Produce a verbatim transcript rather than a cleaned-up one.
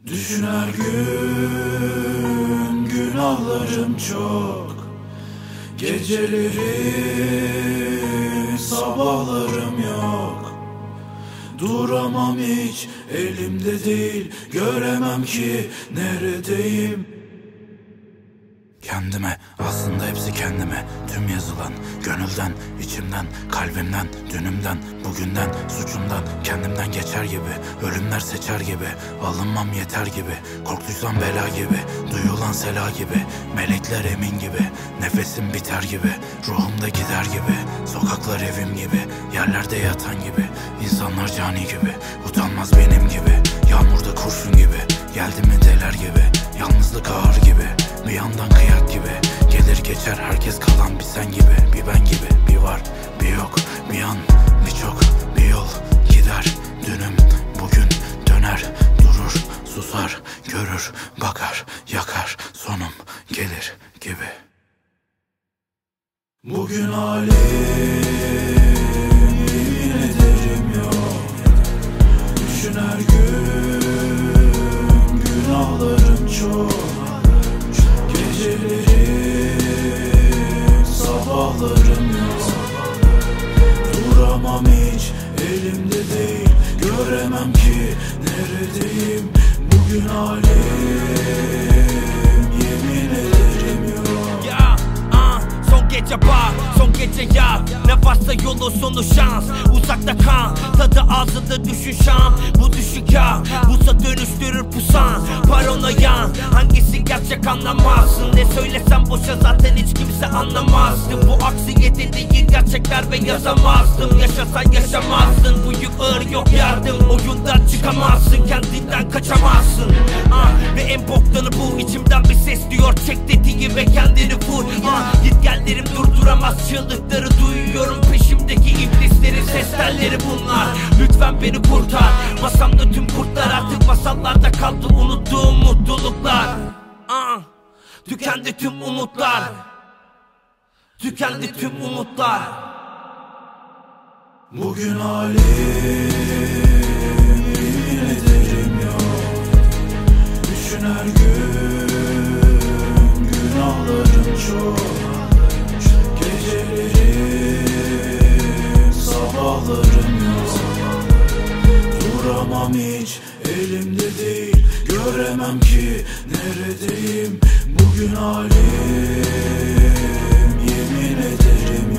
Düşün her gün, günahlarım çok. Geceleri, sabahlarım yok. Duramam hiç, elimde değil. Göremem ki neredeyim. Kendime, aslında hepsi kendime. Tüm yazılan, gönülden, içimden, kalbimden, dünümden, bugünden, suçumdan, kendimden geçer gibi. Ölümler seçer gibi, alınmam yeter gibi. Korktuysam bela gibi, duyulan sela gibi. Melekler emin gibi, nefesim biter gibi. Ruhumda gider gibi, sokaklar evim gibi. Yerlerde yatan gibi, insanlar cani gibi. Utanmaz benim gibi, yağmurda kurşun gibi. Geldi mi deler gibi, yalnızlık ağır gibi. Bir yandan kıyak gibi, gelir geçer herkes kalan bir sen gibi. Bir ben gibi, bir var, bir yok, bir an, bir çok, bir yol gider. Dünüm, bugün döner, durur, susar, görür, bakar, yakar, sonum gelir gibi. Bugün halim yemin ederim yok. Düşün her gün, günahlarım çok. Gecelerim, sabahlarım yok. Duramam hiç, elimde değil. Göremem ki neredeyim. Bugün halim yemin ederim yok. Ya, ah, son gece bak, son gece yak. Ne varsa yolu sonu şans. Uzakta kal, tadı ağzında düşün şam. Bu düşük ya, busa dönüştürür pusan. Paranoyan, hangisi gerçek anlamazsın. Ne söylesem boşa zaten hiç kimse anlamazdı. Bu aksiyete değil gerçekler ve yazamazdım. Yaşasan yaşamazdın, bu yük ağır yok yardım. Oyundan çıkamazsın, kendinden kaçamazsın. Ah, ve en boktanı bu, içimden bir ses diyor çek dediği ve kendini vur. Ah, git gel derim durduramaz, çığlıkları duyuyorum. Peşimdeki iblislerin ses telleri bunlar. Lütfen beni kurtar, masamda tüm kurtlar. Artık masallarda kaldı unuttuğum mutluluklar. Ah, tükendi tüm umutlar. Tükendi tüm umutlar. Bugün halim yemin ederim yok. Düşün her gün, günahlarım çok. Gecelerim, sabahlarım yok. Duramam hiç, elimde değil. Göremem ki neredeyim. Bugün halim yemin ederim